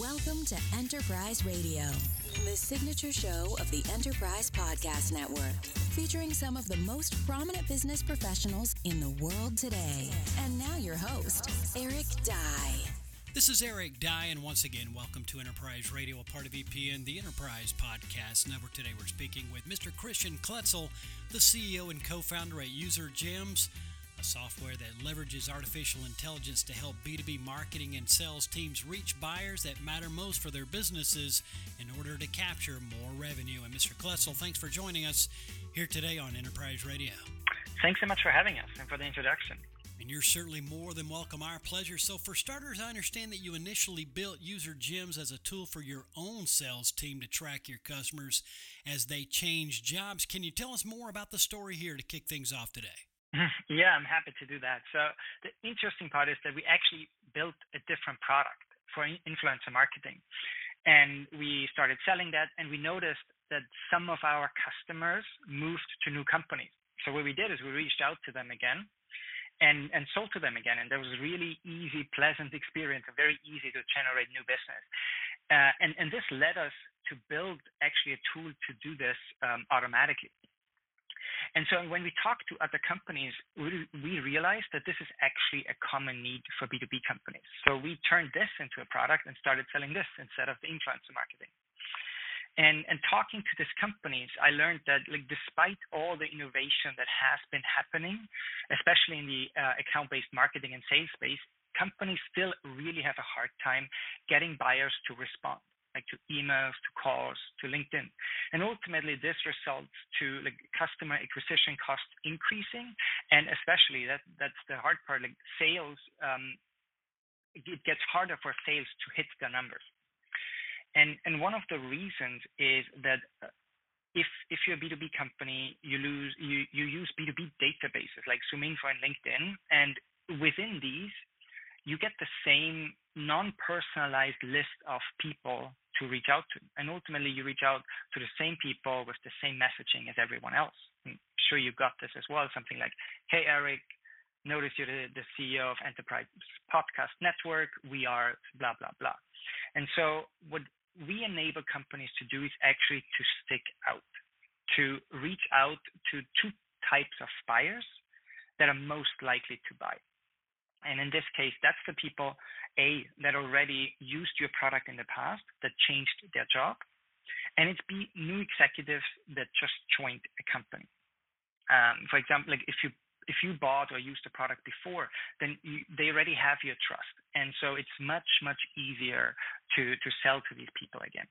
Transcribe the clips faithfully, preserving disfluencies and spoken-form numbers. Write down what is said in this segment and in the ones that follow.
Welcome to Enterprise Radio, the signature show of the Enterprise Podcast Network, featuring some of the most prominent business professionals in the world today. And now your host, Eric Dye. This is Eric Dye, and once again, welcome to Enterprise Radio, a part of E P N, the Enterprise Podcast Network. Today we're speaking with Mister Christian Kloetzel, the C E O and co-founder at UserGems, a software that leverages artificial intelligence to help B two B marketing and sales teams reach buyers that matter most for their businesses in order to capture more revenue. And Mister Kloetzel, thanks for joining us here today on Enterprise Radio. Thanks so much for having us and for the introduction. And you're certainly more than welcome. Our pleasure. So for starters, I understand that you initially built UserGems as a tool for your own sales team to track your customers as they change jobs. Can you tell us more about the story here to kick things off today? Yeah, I'm happy to do that. So the interesting part is that we actually built a different product for influencer marketing. And we started selling that, and we noticed that some of our customers moved to new companies. So what we did is we reached out to them again and, and sold to them again. And there was a really easy, pleasant experience, very easy to generate new business. Uh, and, and this led us to build actually a tool to do this um, automatically. And so when we talk to other companies, we, we realized that this is actually a common need for B two B companies. So we turned this into a product and started selling this instead of the influencer marketing. And, and talking to these companies, I learned that, like, despite all the innovation that has been happening, especially in the uh, account-based marketing and sales space, companies still really have a hard time getting buyers to respond, like to emails, to calls, to LinkedIn. And ultimately, this results to like customer acquisition costs increasing, and especially that that's the hard part, like sales, um, it gets harder for sales to hit their numbers. And and one of the reasons is that if if you're a B two B company, you lose you, you use B two B databases like ZoomInfo and LinkedIn, and within these, you get the same non-personalized list of people to reach out to. And ultimately, you reach out to the same people with the same messaging as everyone else. I'm sure you got this as well, something like, hey, Eric, notice you're the, the C E O of Enterprise Podcast Network. We are blah, blah, blah. And so what we enable companies to do is actually to stick out, to reach out to two types of buyers that are most likely to buy. And in this case, that's the people, A, that already used your product in the past, that changed their job, and it's B, new executives that just joined a company. Um, for example, like if you if you bought or used the product before, then you, they already have your trust, and so it's much much easier to to sell to these people again.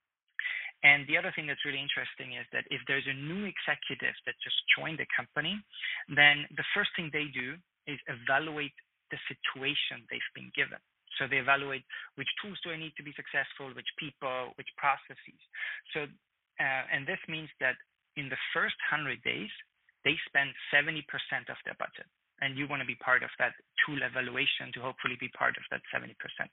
And the other thing that's really interesting is that if there's a new executive that just joined the company, then the first thing they do is evaluate the situation they've been given. So they evaluate which tools do I need to be successful, which people, which processes. So, uh, and this means that in the first one hundred days, they spend seventy percent of their budget. And you want to be part of that tool evaluation to hopefully be part of that seventy percent.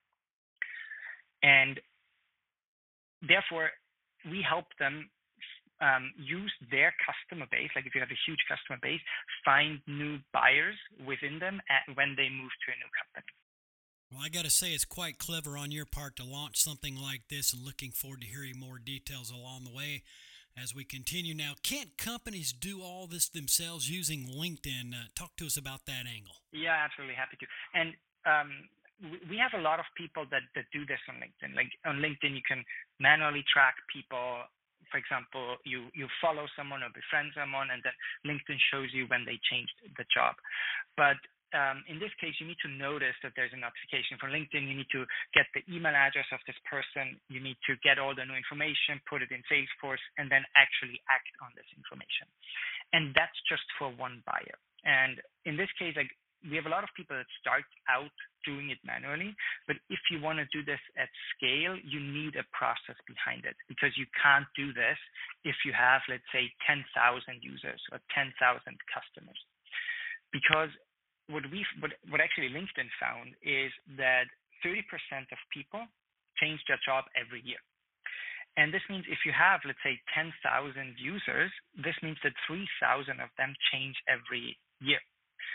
And therefore, we help them Um, use their customer base, like if you have a huge customer base, find new buyers within them at, when they move to a new company. Well, I got to say it's quite clever on your part to launch something like this, and looking forward to hearing more details along the way as we continue. Now, can't companies do all this themselves using LinkedIn? Uh, talk to us about that angle. Yeah, absolutely. Happy to. And um, we have a lot of people that, that do this on LinkedIn. Like on LinkedIn, you can manually track people. For example, you, you follow someone or befriend someone, and then LinkedIn shows you when they changed the job. But um, in this case, you need to notice that there's a notification from LinkedIn. You need to get the email address of this person. You need to get all the new information, put it in Salesforce, and then actually act on this information. And that's just for one buyer. And in this case, like, we have a lot of people that start out doing it manually, but if you want to do this at scale, you need a process behind it, because you can't do this if you have, let's say, ten thousand users or ten thousand customers. Because what we what, what actually LinkedIn found is that thirty percent of people change their job every year. And this means if you have, let's say, ten thousand users, this means that three thousand of them change every year.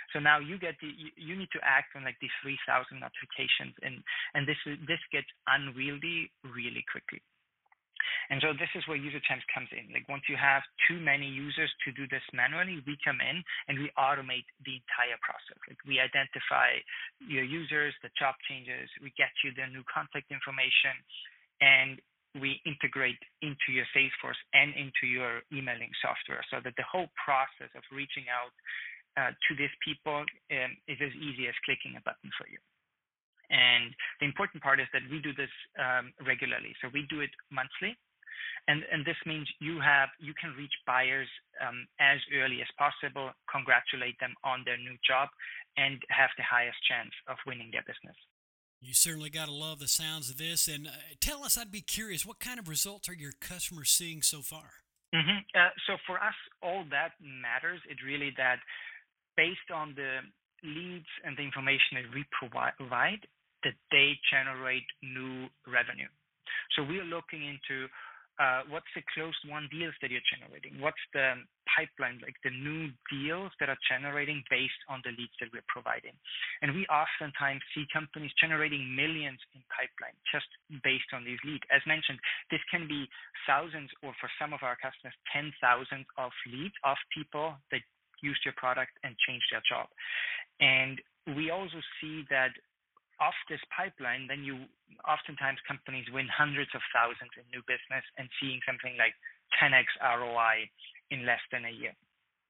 So now you get the, you, you need to act on like these three thousand notifications, and and this is, this gets unwieldy really quickly. And so this is where UserGems comes in. Like once you have too many users to do this manually, we come in and we automate the entire process. Like we identify your users, the job changes, we get you the new contact information, and we integrate into your Salesforce and into your emailing software, so that the whole process of reaching out uh, to these people um, is as easy as clicking a button for you. And the important part is that we do this um, regularly. So we do it monthly. And, and this means you have you can reach buyers um, as early as possible, congratulate them on their new job, and have the highest chance of winning their business. You certainly got to love the sounds of this. And uh, tell us, I'd be curious, what kind of results are your customers seeing so far? Mm-hmm. Uh, so for us, all that matters. It's really that based on the leads and the information that we provide, that they generate new revenue. So we are looking into uh, what's the closed won deals that you're generating, what's the pipeline, like the new deals that are generating based on the leads that we're providing. And we oftentimes see companies generating millions in pipeline just based on these leads. As mentioned, this can be thousands, or for some of our customers, ten thousands of leads of people that used your product and changed their job. And we also see that off this pipeline, then you oftentimes companies win hundreds of thousands in new business and seeing something like ten x R O I in less than a year.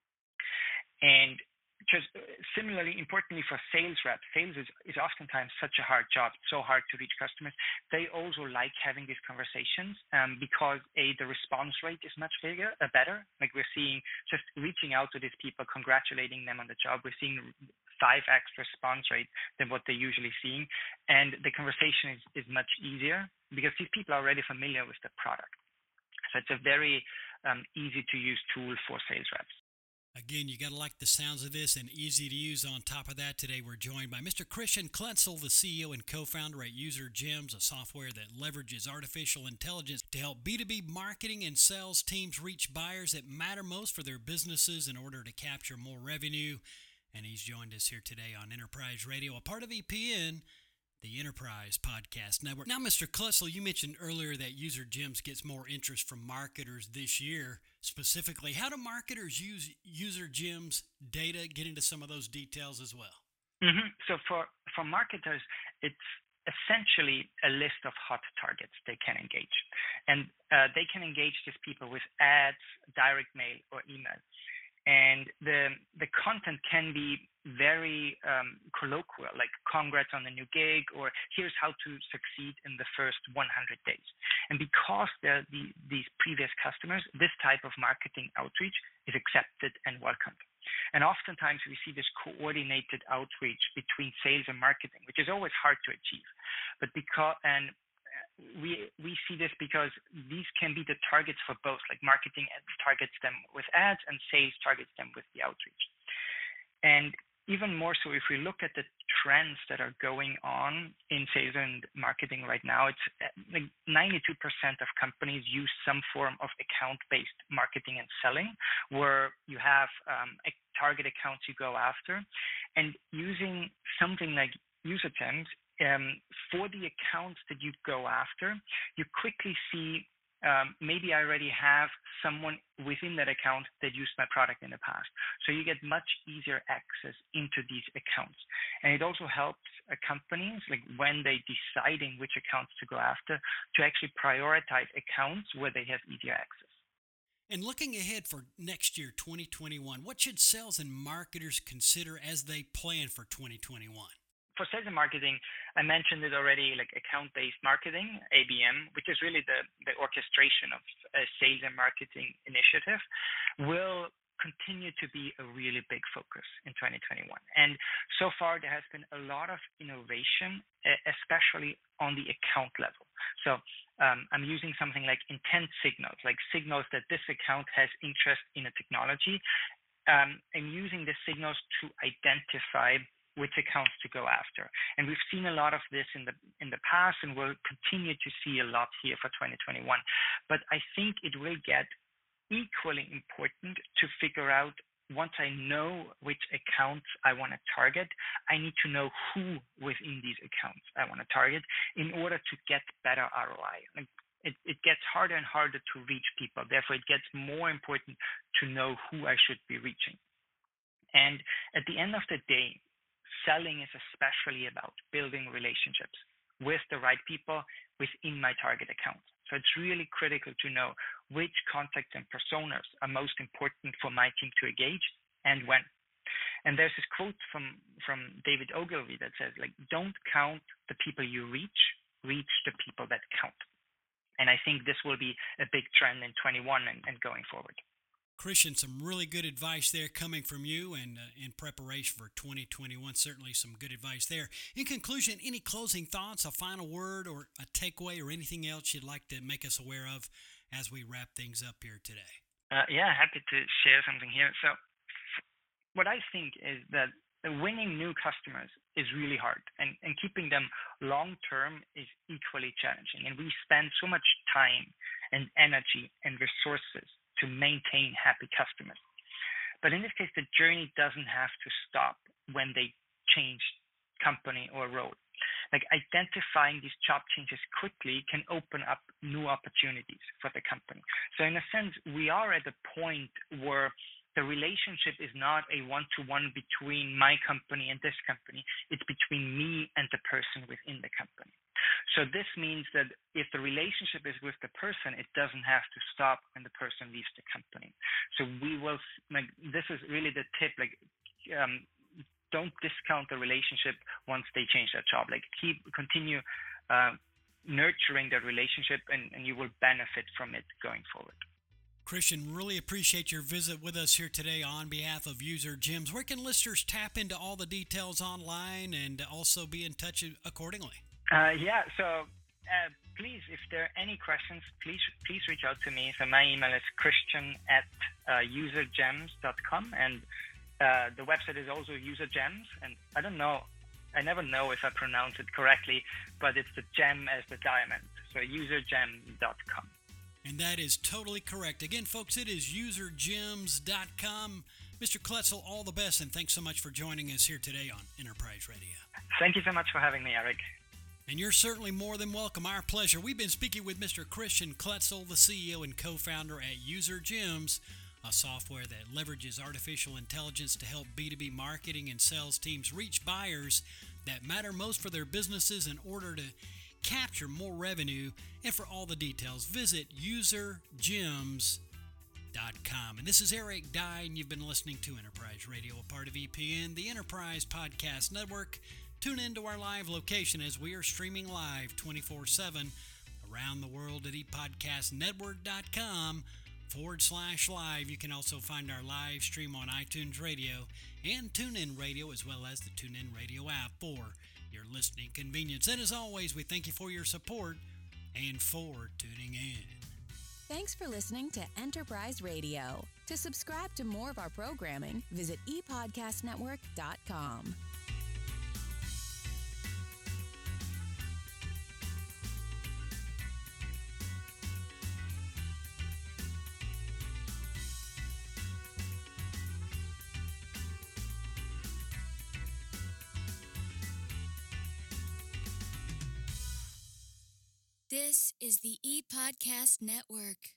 And just similarly, importantly for sales reps, sales is, is oftentimes such a hard job, so hard to reach customers. They also like having these conversations um, because a the response rate is much bigger, uh, better. Like we're seeing just reaching out to these people, congratulating them on the job. We're seeing five x response rate than what they're usually seeing, and the conversation is, is much easier because these people are already familiar with the product. So it's a very um, easy to use tool for sales reps. Again, you got to like the sounds of this, and easy to use. On top of that, today we're joined by Mister Christian Kletzel, the C E O and co-founder at UserGems, a software that leverages artificial intelligence to help B two B marketing and sales teams reach buyers that matter most for their businesses in order to capture more revenue. And he's joined us here today on Enterprise Radio, a part of E P N, the Enterprise Podcast Network. Now, Mister Kletzel, you mentioned earlier that UserGems gets more interest from marketers this year. Specifically, how do marketers use UserGems data? Get into some of those details as well. Mm-hmm. So for, for marketers, it's essentially a list of hot targets they can engage. And uh, they can engage these people with ads, direct mail, or email. And the the content can be very um, colloquial, like congrats on the new gig, or here's how to succeed in the first one hundred days. And because they're the, these previous customers, this type of marketing outreach is accepted and welcomed. And oftentimes we see this coordinated outreach between sales and marketing, which is always hard to achieve. But because and we we see this because these can be the targets for both, like marketing targets them with ads and sales targets them with the outreach. And even more so, if we look at the trends that are going on in sales and marketing right now, it's like ninety-two percent of companies use some form of account-based marketing and selling, where you have um, a target accounts you go after, and using something like UserGems, Um, for the accounts that you go after, you quickly see um, maybe I already have someone within that account that used my product in the past. So you get much easier access into these accounts. And it also helps uh, companies, like when they're deciding which accounts to go after, to actually prioritize accounts where they have easier access. And looking ahead for next year, twenty twenty-one, what should sales and marketers consider as they plan for twenty twenty-one? For sales and marketing, I mentioned it already, like account-based marketing, A B M, which is really the, the orchestration of a sales and marketing initiative, will continue to be a really big focus in twenty twenty-one. And so far, there has been a lot of innovation, especially on the account level. So um, I'm using something like intent signals, like signals that this account has interest in a technology. Um, I'm using the signals to identify which accounts to go after. And we've seen a lot of this in the in the past, and we'll continue to see a lot here for twenty twenty-one. But I think it will get equally important to figure out once I know which accounts I want to target, I need to know who within these accounts I want to target in order to get better R O I. Like it, it gets harder and harder to reach people. Therefore, it gets more important to know who I should be reaching. And at the end of the day, selling is especially about building relationships with the right people within my target accounts. So it's really critical to know which contacts and personas are most important for my team to engage and when. And there's this quote from, from David Ogilvy that says, like, don't count the people you reach, reach the people that count. And I think this will be a big trend in twenty-one and, and going forward. Christian, some really good advice there coming from you, and uh, in preparation for twenty twenty-one, certainly some good advice there. In conclusion, any closing thoughts, a final word, or a takeaway, or anything else you'd like to make us aware of as we wrap things up here today? Uh, yeah, happy to share something here. So what I think is that winning new customers is really hard, and, and keeping them long-term is equally challenging. And we spend so much time and energy and resources to maintain happy customers. But in this case, the journey doesn't have to stop when they change company or role. Like identifying these job changes quickly can open up new opportunities for the company. So in a sense, we are at a point where the relationship is not a one-to-one between my company and this company. It's between me and the person within the company. So this means that if the relationship is with the person, it doesn't have to stop when the person leaves the company. So we will, like, this is really the tip, like, um, don't discount the relationship once they change their job. Like, keep, continue uh, nurturing that relationship, and, and you will benefit from it going forward. Christian, really appreciate your visit with us here today on behalf of UserGems. Where can listeners tap into all the details online and also be in touch accordingly? Uh, yeah, so uh, please, if there are any questions, please please reach out to me. So my email is christian at uh, usergems dot com, and uh, the website is also UserGems. And I don't know, I never know if I pronounce it correctly, but it's the gem as the diamond, so usergem dot com. And that is totally correct. Again, folks, it is usergems dot com. Mister Kletzel, all the best, and thanks so much for joining us here today on Enterprise Radio. Thank you so much for having me, Eric. And you're certainly more than welcome. Our pleasure. We've been speaking with Mister Christian Kletzel, the C E O and co-founder at UserGems, a software that leverages artificial intelligence to help B two B marketing and sales teams reach buyers that matter most for their businesses in order to capture more revenue. And for all the details, visit usergems dot com. And this is Eric Dye, and you've been listening to Enterprise Radio, a part of E P N, the Enterprise Podcast Network. Tune in to our live location as we are streaming live twenty-four seven around the world at epodcastnetwork.com forward slash live. You can also find our live stream on iTunes Radio and TuneIn Radio, as well as the TuneIn Radio app for your listening convenience. And as always, we thank you for your support and for tuning in. Thanks for listening to Enterprise Radio. To subscribe to more of our programming, visit e podcast network dot com. This is the ePodcast Network.